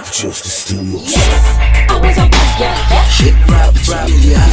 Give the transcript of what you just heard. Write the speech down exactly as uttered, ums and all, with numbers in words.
just a stimulus. Yes, I was a bad girl. Shit, rap, rap, yeah.